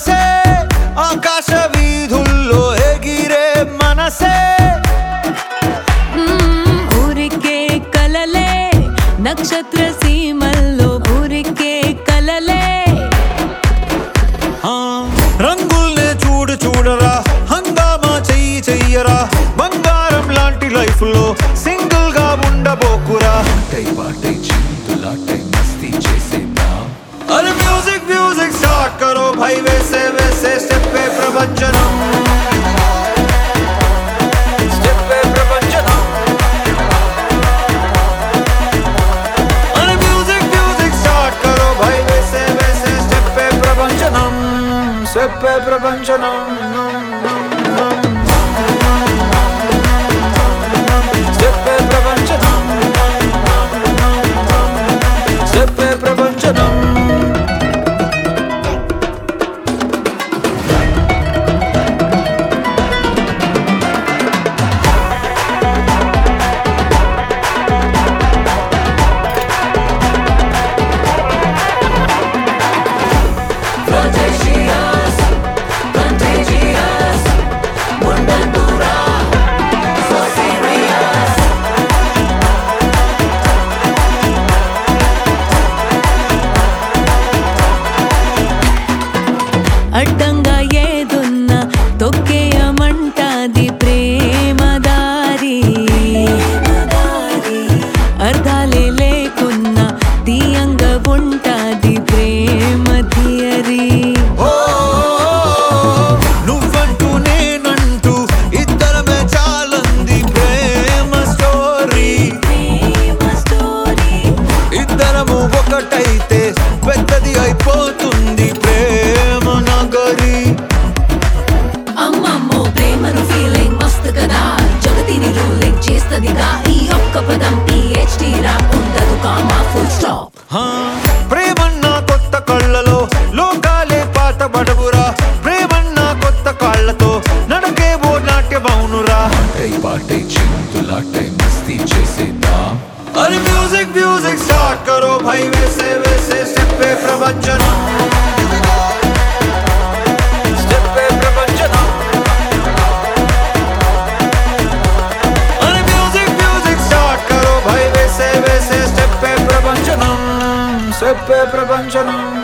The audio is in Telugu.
మనసే ఆకాశ వీధుల్లో ఎగిరే మనసే ఊరికే కలలే నక్షత్ర సీమల్లో ఊరికే కలలే రంగుల్నే చూడరా హంగామా చెయ్యరా బంగారం లాంటి లైఫ్ లో సింగిల్ గా ఉండబోకురా अरे म्यूजिक म्यूजिक स्टार्ट करो भाई वैसे वैसे स्टेप पे प्रवचनम स्टेप पे प्रवचनम अरे म्यूजिक म्यूजिक स्टार्ट करो भाई वैसे वैसे स्टेप पे प्रवचनम स्टेप पे प्रवचनम स्टेप पे प्रवचनम स्टेप पे प्रवचनम అడ్డంగా ఏదున్నా తొక్కేయమంటాది ప్రేమ దారి అర్థాలే లేకున్నా తీయంగా ఉంటాది ప్రేమ థియరీ నువ్వంటూ నేనంటూ ఇద్దరమే చాలంది ప్రేమ స్టోరీ ఇద్దరము ఒకటైతే పెద్దది అయిపోతుంది ప్రేమ నగరి అమ్మమ్మో ప్రేమను ఫీలింగ్ మస్తు కదా జగతిని రూలింగ్ చేస్తదిగా ఈ ఒక్క పదం PhD రా ఉండదు కామా ఫుల్ స్టాప్ ప్రేమన్న కొత్త కళ్ళలో లోకాలే పాత బడవురా ప్రేమన్న కొత్త కాళ్ళతో నడకేవో నాట్యమౌనురా अरे म्यूजिक म्यूजिक स्टार्ट करो भाई वैसे वैसे स्टेप पे प्रवचनम स्टेप पे प्रवचनम अरे म्यूजिक म्यूजिक स्टार्ट करो भाई वैसे वैसे स्टेप पे प्रवचनम स्टेप पे प्रवचनम